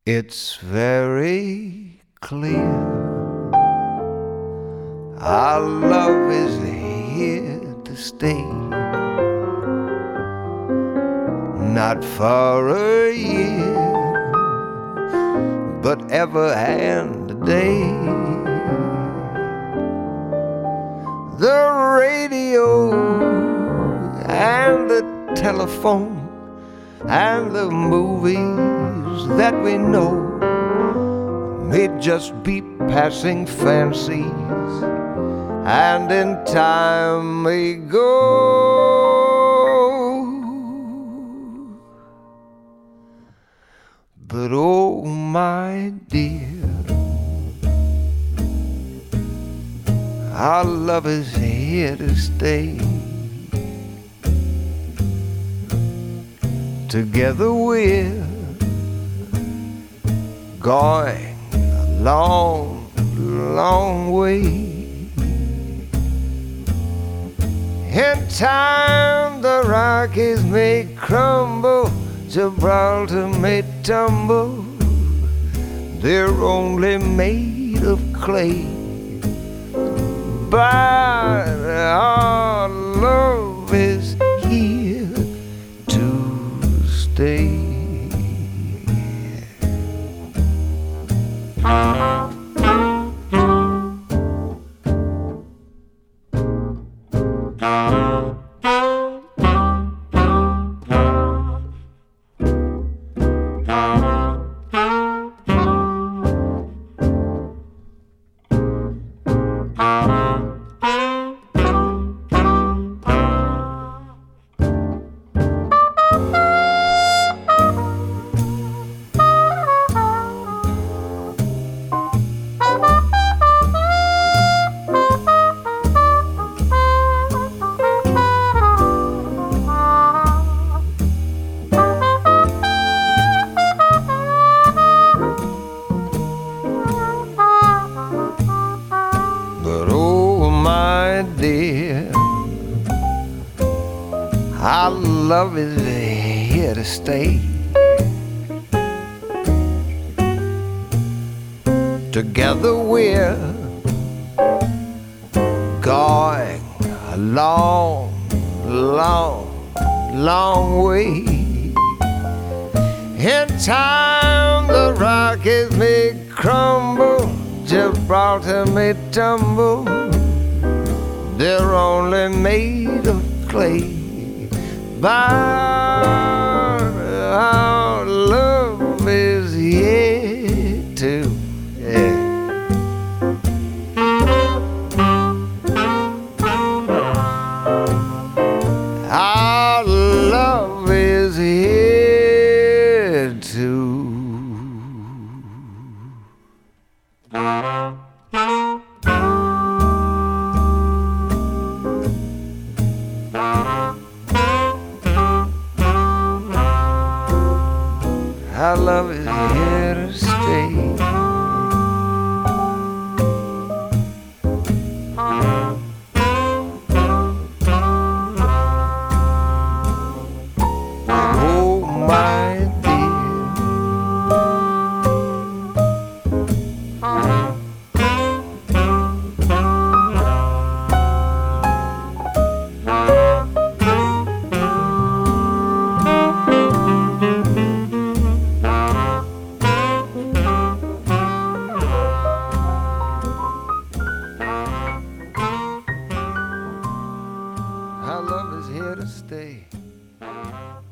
It's very clear our love is here to stay. Not for a year, but ever and a day. The radio and the telephone and the movies that we know may just be passing fancies, and in time may go. But oh my dear, our love is here to stay. Together we're going a long, long way. In time the Rockies may crumble, Gibraltar may tumble. They're only made of clay, but our love is here to stay. Our love is here to stay. Together we're going a long, long, long way. In time the Rockies may crumble, Gibraltar may tumble. They're only made of clay, but our love is here to stay. Our love is here to. Our love is here to stay. Oh my Our love is here to stay.